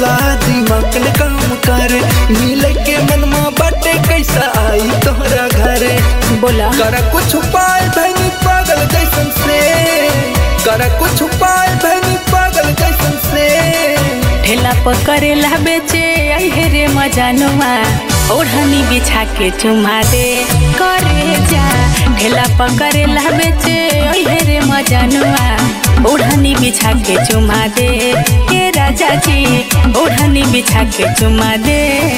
बोला दिमाग न काम करे, मिले के मनमा बाटे कैसा आई तोहरा घरे। बोला करा कुछ उपाय भैनी पागल जैसन से, करा कुछ उपाय भैनी पागल जैसन से। ठेला पकड़ेला बेचे आई हे रे मजानुआ, ओढ़नी बिछा के चुमा दे करे जा। ठेला पकड़ेला बेचे आई हे रे मजानुआ, ओढ़नी बिछा के चुमा दे हे राजा जी, ओढ़नी बिछा के चुमा दे।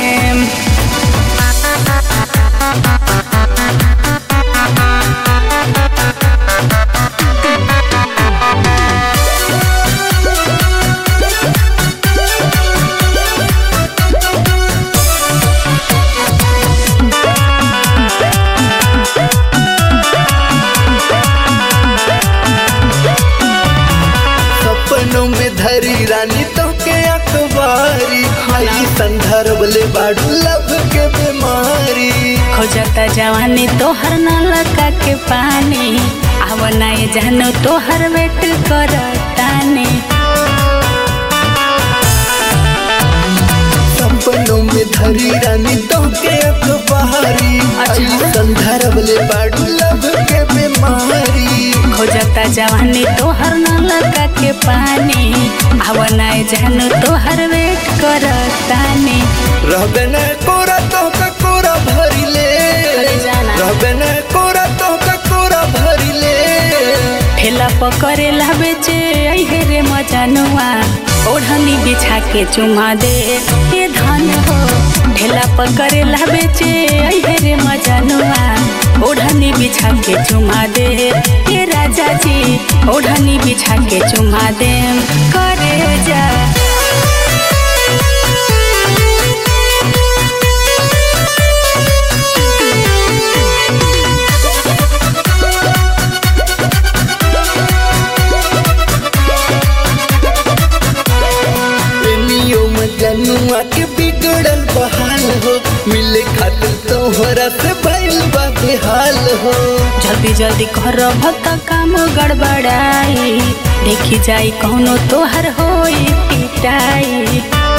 सपनों में धरी रानी तो के अखबारी, आई संदर्भ ले बाड़ू लब के बीमारी। खोजता जवानी तोहर नलका के पानी, आवना ये जानो तोहर वेट करतानी। सपनों में धरी रानी तो के अखबारी, आई संदर्भ ले बाड़ू लब के बीमारी। खोजता जवानी तोहर नलका के पानी, आवना ये जानो तोहर वेट करतानी। रहबे न कोरा तो का कोरा भरी ले, रहबे न कोरा तो का कोरा भरी ले। ठेला पकड़ेला बेचे आई हे रे मजानुआ, ओढ़नी बिछा के चुमा दे ये धन हो। ठेला पकड़ेला बेचे आई हे रे मजानुआ, ओढ़नी बिछा के चुमा दे ये राजा जी, ओढ़नी बिछा के चुमा दे करे जा। जनुआ के बिगड़ल बहाल हो, मिले खातिर तोहरा से भइल बा बेहाल हो। जल्दी जल्दी कर भक्त काम गड़बड़ाई, देखी जाई कौनो तोहर होई पिटाई।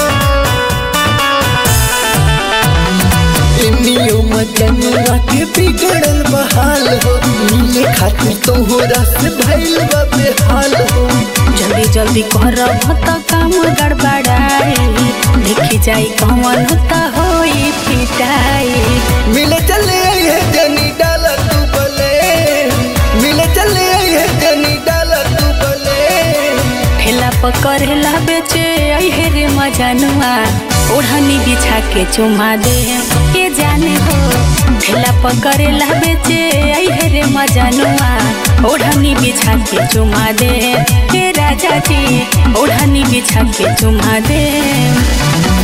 जनुआ के बिगड़ल बहाल हो, मिले खातिर तोहरा से भइल बा बेहाल हो। जल्दी जल्दी कर भक्त काम गड़बड़ाई, देखी जाई कौन होता होई पिटाई। मिले चले है जनी डाला तू बले, मिले चले है जनी डाला तू बले। ठेला पकड़ेला बेचे आई हे रे मजानुआ, ओढ़नी बिछा के चुमा दे ये जाने हो। ठेला पकड़ेला बेचे आई हे रे मजानुआ, ओढ़नी बिछा के चुमा दे हे राजा जी, ओढ़नी बिछा के चुमा दे।